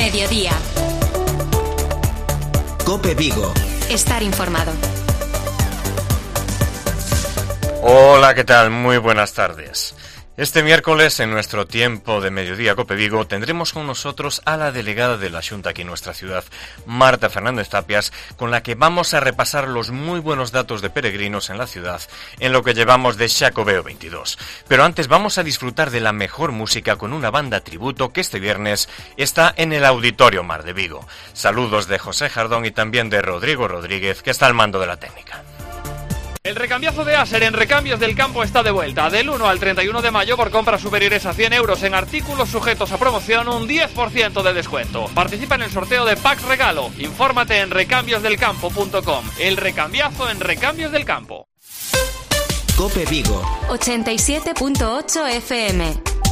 Mediodía. COPE Vigo. Estar informado. Hola, ¿qué tal? Muy buenas tardes. Este miércoles, en nuestro tiempo de Mediodía COPE Vigo, tendremos con nosotros a la delegada de la Xunta aquí en nuestra ciudad, Marta Fernández Tapias, con la que vamos a repasar los muy buenos datos de peregrinos en la ciudad en lo que llevamos de Xacobeo 22. Pero antes vamos a disfrutar de la mejor música con una banda tributo que este viernes está en el Auditorio Mar de Vigo. Saludos de José Jardón y también de Rodrigo Rodríguez, que está al mando de la técnica. El recambiazo de Aser en Recambios del Campo está de vuelta. Del 1 al 31 de mayo, por compras superiores a 100 euros en artículos sujetos a promoción, un 10% de descuento. Participa en el sorteo de Pack Regalo. Infórmate en recambiosdelcampo.com. El recambiazo en Recambios del Campo. COPE Vigo 87.8 FM.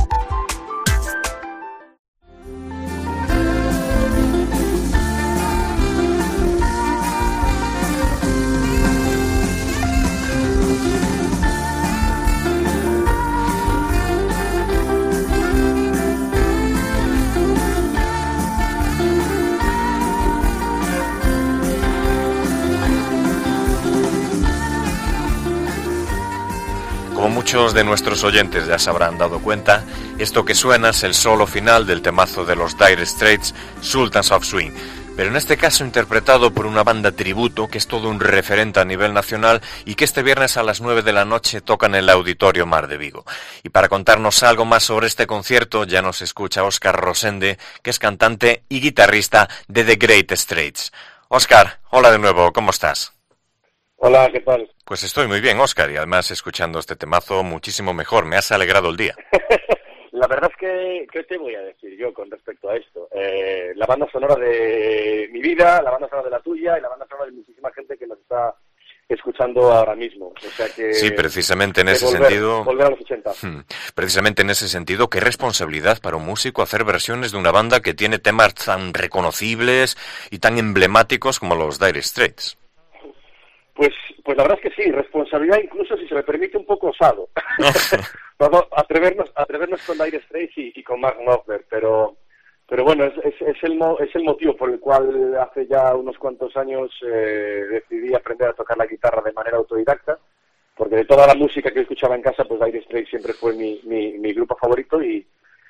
Como muchos de nuestros oyentes ya se habrán dado cuenta, esto que suena es el solo final del temazo de los Dire Straits, Sultans of Swing, pero en este caso interpretado por una banda tributo que es todo un referente a nivel nacional y que este viernes a las 9 de la noche tocan en el Auditorio Mar de Vigo. Y para contarnos algo más sobre este concierto ya nos escucha Óscar Rosende, que es cantante y guitarrista de The Great Straits. Óscar, hola de nuevo, ¿cómo estás? Hola, ¿qué tal? Pues estoy muy bien, Óscar, y además escuchando este temazo muchísimo mejor. Me has alegrado el día. La verdad es que, ¿qué te voy a decir yo con respecto a esto? La banda sonora de mi vida, la banda sonora de la tuya y la banda sonora de muchísima gente que nos está escuchando ahora mismo. O sea que... Sí, precisamente en ese sentido... Volver a los 80. Precisamente en ese sentido, qué responsabilidad para un músico hacer versiones de una banda que tiene temas tan reconocibles y tan emblemáticos como los Dire Straits. Pues la verdad es que sí, responsabilidad incluso, si se me permite, un poco osado. Vamos a atrevernos con Dire Straits y con Mark Knopfler, pero bueno, es el motivo por el cual hace ya unos cuantos años decidí aprender a tocar la guitarra de manera autodidacta, porque de toda la música que escuchaba en casa, pues Dire Straits siempre fue mi grupo favorito y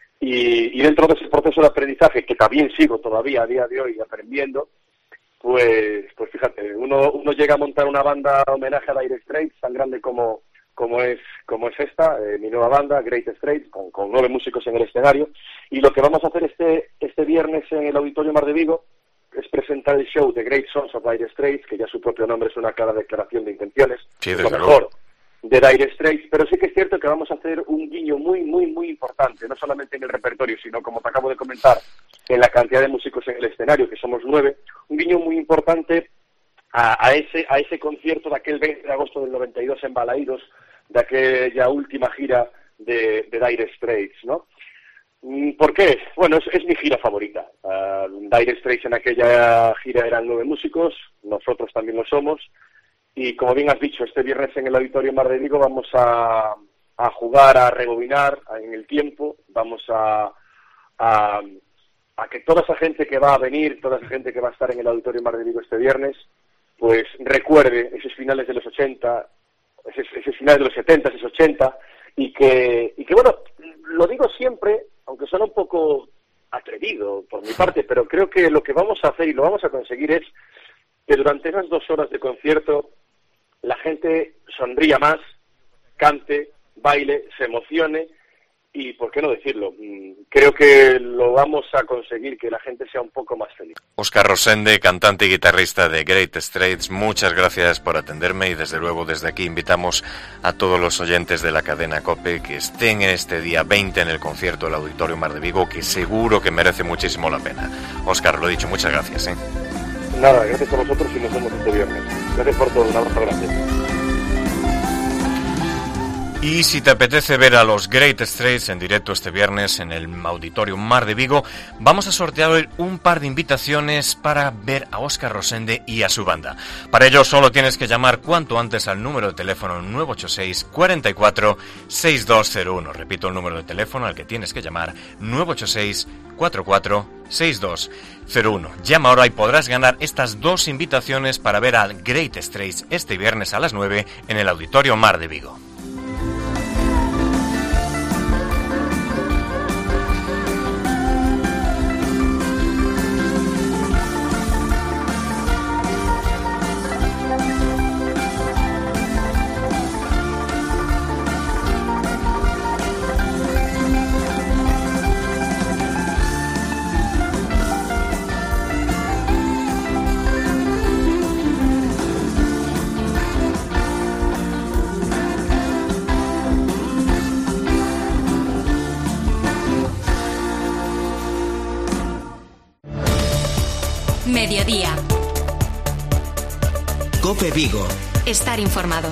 dentro de ese proceso de aprendizaje, que también sigo todavía a día de hoy aprendiendo, pues fíjate, uno llega a montar una banda homenaje a Dire Straits tan grande como es esta, mi nueva banda, Great Straits, con 9 músicos en el escenario, y lo que vamos a hacer este viernes en el Auditorio Mar de Vigo es presentar el show The Great Songs of Dire Straits, que ya su propio nombre es una clara declaración de intenciones, sí, es lo mejor de Dire Straits, pero sí que es cierto que vamos a hacer un guiño muy, muy, muy importante, no solamente en el repertorio, sino, como te acabo de comentar, en la cantidad de músicos en el escenario, que somos 9, un guiño muy importante a ese concierto de aquel 20 de agosto del 92 en Balaídos, de aquella última gira de Dire Straits, ¿no? ¿Por qué? Bueno, es mi gira favorita. Dire Straits en aquella gira eran 9 músicos, nosotros también lo somos, y como bien has dicho, este viernes en el Auditorio Mar de Vigo vamos a jugar, a rebobinar en el tiempo, vamos a que toda esa gente que va a venir, toda esa gente que va a estar en el Auditorio Mar de Vigo este viernes, pues recuerde esos finales de los 80, esos finales de los 70, esos 80, y que bueno, lo digo siempre, aunque suena un poco atrevido por mi parte, pero creo que lo que vamos a hacer y lo vamos a conseguir es que durante esas 2 horas de concierto la gente sonría más, cante, baile, se emocione y, ¿por qué no decirlo? Creo que lo vamos a conseguir, que la gente sea un poco más feliz. Óscar Rosende, cantante y guitarrista de Great Straits, muchas gracias por atenderme y desde luego desde aquí invitamos a todos los oyentes de la cadena COPE que estén en este día 20 en el concierto del Auditorio Mar de Vigo, que seguro que merece muchísimo la pena. Óscar, lo dicho, muchas gracias. Nada, gracias a vosotros y nos vemos este viernes. Gracias por todo, un abrazo grande. Y si te apetece ver a los Great Straits en directo este viernes en el Auditorio Mar de Vigo, vamos a sortear hoy un par de invitaciones para ver a Óscar Rosende y a su banda. Para ello solo tienes que llamar cuanto antes al número de teléfono 986 44 6201. Repito el número de teléfono al que tienes que llamar, 986 44 6201. Llama ahora y podrás ganar estas 2 invitaciones para ver a Great Straits este viernes a las 9 en el Auditorio Mar de Vigo. Mediodía. COPE Vigo. Estar informado.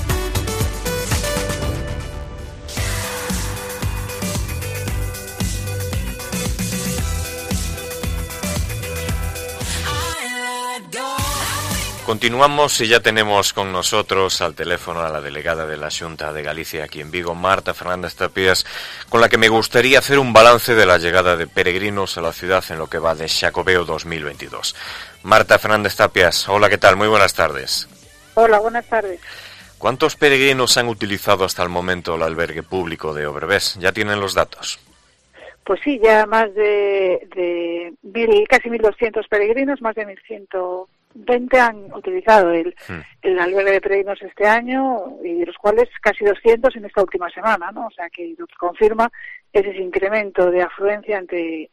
Continuamos y ya tenemos con nosotros al teléfono a la delegada de la Xunta de Galicia aquí en Vigo, Marta Fernández Tapias, con la que me gustaría hacer un balance de la llegada de peregrinos a la ciudad en lo que va de Xacobeo 2022. Marta Fernández Tapias, hola, ¿qué tal? Muy buenas tardes. Hola, buenas tardes. ¿Cuántos peregrinos han utilizado hasta el momento el albergue público de Obrevés? ¿Ya tienen los datos? Pues sí, ya más de casi 1.200 peregrinos, más de 1.120 han utilizado el albergue de peregrinos este año, y de los cuales casi 200 en esta última semana, ¿no? O sea que lo que confirma es ese incremento de afluencia ante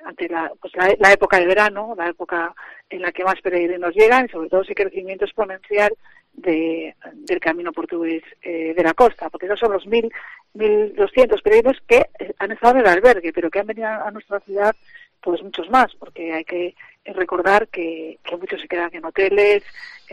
la época de verano, la época en la que más peregrinos llegan, y sobre todo ese crecimiento exponencial del camino portugués de la costa, porque esos son los 1.200 peregrinos que han estado en el albergue, pero que han venido a nuestra ciudad, pues muchos más, porque hay que recordar que muchos se quedan en hoteles,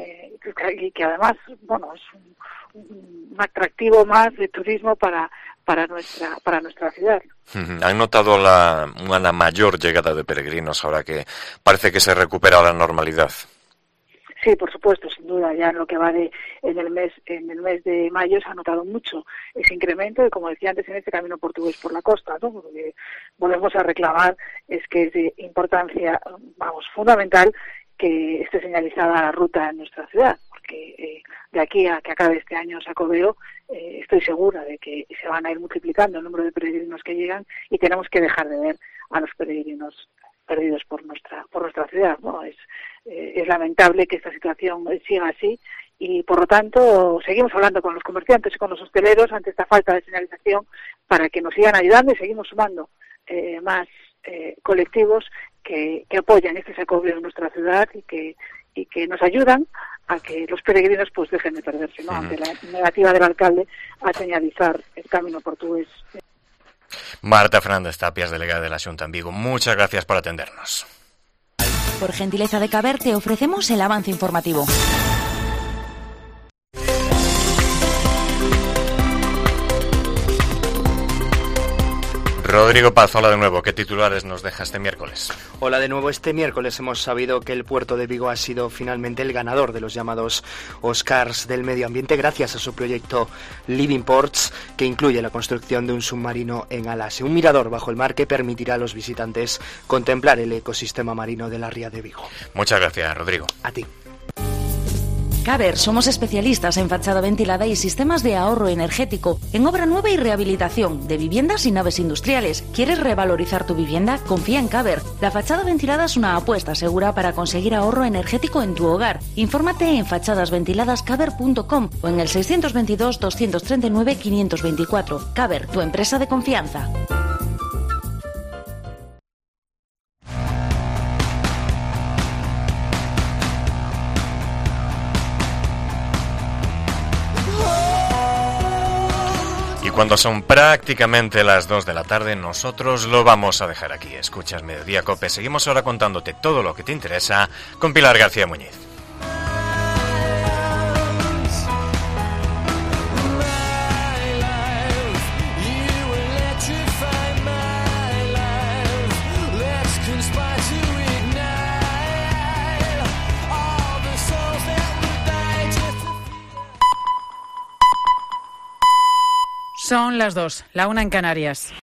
y que además, bueno, es un atractivo más de turismo para nuestra ciudad. ¿Han notado una mayor llegada de peregrinos ahora que parece que se recupera la normalidad? Sí, por supuesto, sin duda. Ya en lo que va en el mes de mayo se ha notado mucho ese incremento, y como decía antes, en este camino portugués por la costa, ¿no? Lo que volvemos a reclamar es que es de importancia, fundamental, que esté señalizada la ruta en nuestra ciudad, porque de aquí a que acabe este año Xacobeo, estoy segura de que se van a ir multiplicando el número de peregrinos que llegan, y tenemos que dejar de ver a los peregrinos perdidos por nuestra ciudad, ¿no? Es lamentable que esta situación siga así, y por lo tanto seguimos hablando con los comerciantes y con los hosteleros ante esta falta de señalización para que nos sigan ayudando, y seguimos sumando más colectivos que apoyan este Xacobeo en nuestra ciudad y que nos ayudan a que los peregrinos pues dejen de perderse, ¿no? Ante la negativa del alcalde a señalizar el camino portugués. Marta Fernández Tapias, delegada de la Xunta en Vigo, muchas gracias por atendernos. Por gentileza de Caber te ofrecemos el avance informativo. Rodrigo Paz, hola de nuevo. ¿Qué titulares nos deja este miércoles? Hola de nuevo. Este miércoles hemos sabido que el puerto de Vigo ha sido finalmente el ganador de los llamados Oscars del medio ambiente gracias a su proyecto Living Ports, que incluye la construcción de un submarino en Alase, un mirador bajo el mar que permitirá a los visitantes contemplar el ecosistema marino de la ría de Vigo. Muchas gracias, Rodrigo. A ti. Caber, somos especialistas en fachada ventilada y sistemas de ahorro energético, en obra nueva y rehabilitación de viviendas y naves industriales. ¿Quieres revalorizar tu vivienda? Confía en Caber. La fachada ventilada es una apuesta segura para conseguir ahorro energético en tu hogar. Infórmate en fachadasventiladascaber.com o en el 622 239 524. Caber, tu empresa de confianza. Cuando son prácticamente las 2 de la tarde, nosotros lo vamos a dejar aquí. Escuchas Mediodía COPE. Seguimos ahora contándote todo lo que te interesa con Pilar García Muñiz. Son las 2, la 1 en Canarias.